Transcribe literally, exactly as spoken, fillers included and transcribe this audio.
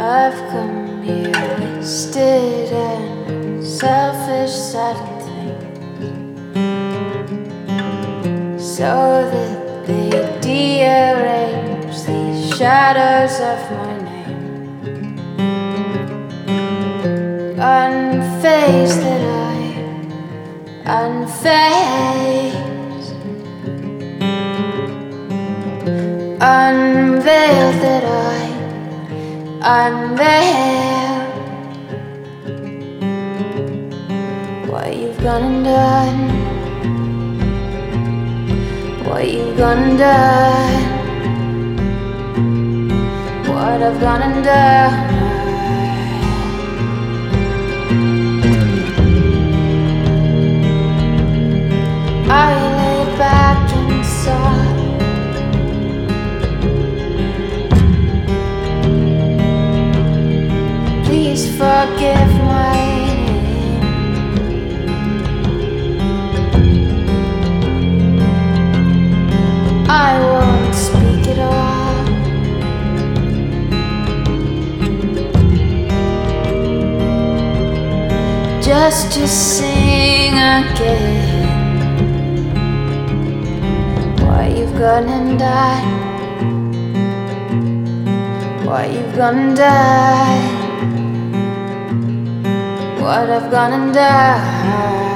I've come here wasted and selfish, sad things, so that they dearrange these shadows of my name. Unfazed that I, unfazed, unveiled that I unveil what you've gone and done, what you've gone and done, what I've gone and done. I lay back and saw please forgive my name. I won't speak at all. Just to sing again what you've gone and done, what you've gone and done, what I've gone and done.